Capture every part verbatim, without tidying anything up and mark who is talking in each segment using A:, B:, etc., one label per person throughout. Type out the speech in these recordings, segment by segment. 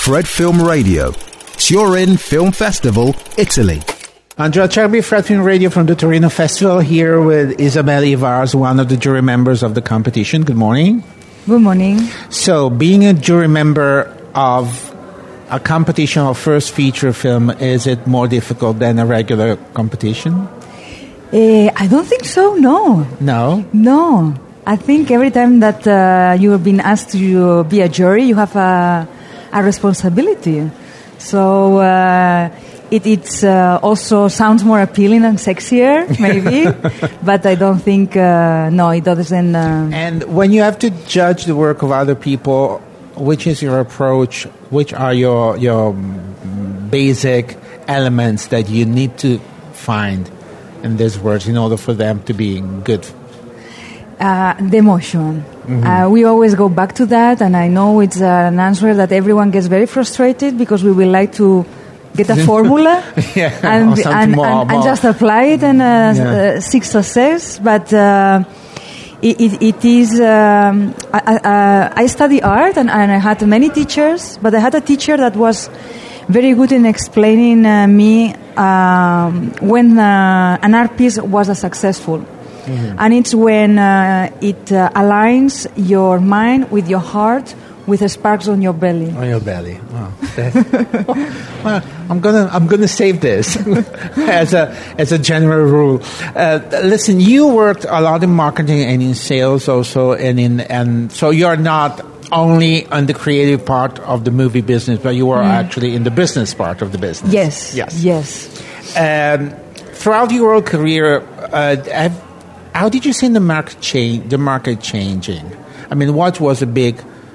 A: Fred Film Radio. Turin Film Festival, Italy.
B: Angela Cerbi, Fred Film Radio from the Torino Festival, here with Isabelle Ivars, one of the jury members of the competition. Good morning.
C: Good morning.
B: So, being a jury member of a competition of first feature film, is it more difficult than a regular competition?
C: Uh, I don't think so, no.
B: No?
C: No. I think every time that uh, you have been asked to be a jury, you have a, a responsibility. So uh, it it's, uh, also sounds more appealing and sexier, maybe. But I don't think, uh, no, it doesn't. Uh,
B: and when you have to judge the work of other people, which is your approach? Which are your your basic elements that you need to find in these works in order for them to be good?
C: Uh, the emotion.
B: Mm-hmm.
C: Uh, we always go back to that, and I know it's uh, an answer that everyone gets very frustrated because we would like to get a formula
B: yeah,
C: and, and,
B: more,
C: and,
B: more.
C: and just apply it and uh,
B: yeah.
C: uh, seek success. But uh, it, it, it is. Um, I, I, I study art, and, and I had many teachers, but I had a teacher that was very good in explaining uh, me um, when uh, an art piece was a successful. Mm-hmm. And it's when uh, it uh, aligns your mind with your heart, with the sparks on your belly.
B: On your belly. Wow. Well, I'm gonna I'm gonna save this as a as a general rule. Uh, listen, you worked a lot in marketing and in sales also, and in and so you're not only on the creative part of the movie business, but you are mm. actually in the business part of the business.
C: Yes.
B: Yes.
C: Yes.
B: Um, throughout your whole career, uh, have How did you see the market change? The market changing. I mean, what was a big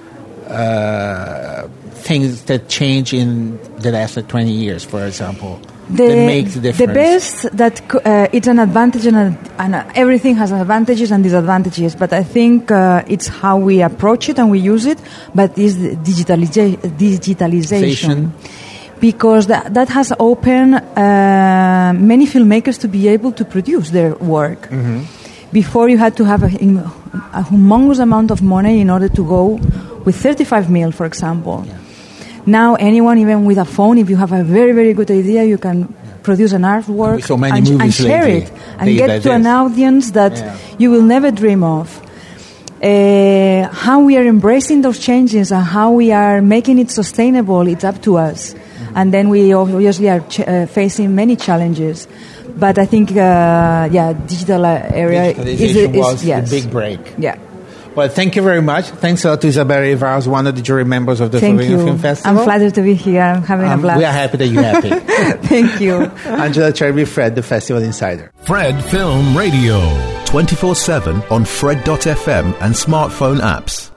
B: uh, things that changed in the last twenty years, for example,
C: the,
B: that makes the difference?
C: The best that uh, it's an advantage, and, a, and a, everything has advantages and disadvantages. But I think uh, it's how we approach it and we use it. But is digitaliza- digitalization. Because that, that has opened uh, many filmmakers to be able to produce their work. Mm-hmm. Before you had to have a, a humongous amount of money in order to go with thirty-five mil, for example. Yeah. Now anyone, even with a phone, if you have a very, very good idea, you can yeah. produce an artwork
B: so many
C: and,
B: movies
C: and share
B: lately.
C: it and
B: they,
C: get
B: that
C: to
B: is.
C: an audience that
B: yeah.
C: you will never dream of. Uh, how we are embracing those changes and how we are making it sustainable, it's up to us. Mm-hmm. And then we obviously are ch- uh, facing many challenges. But I think, uh, yeah, digital area is, is
B: was
C: yes.
B: the big break.
C: Yeah.
B: Well, thank you very much. Thanks a lot to Isabelle Ivars, one of the jury members of the
C: Thank
B: Torino
C: you.
B: Film Festival.
C: I'm flattered to be here. I'm having
B: um,
C: a blast.
B: We are happy that you're happy.
C: Thank you.
B: Angela Cerbi, Fred, the Festival Insider.
A: Fred Film Radio. twenty-four seven on Fred dot f m and smartphone apps.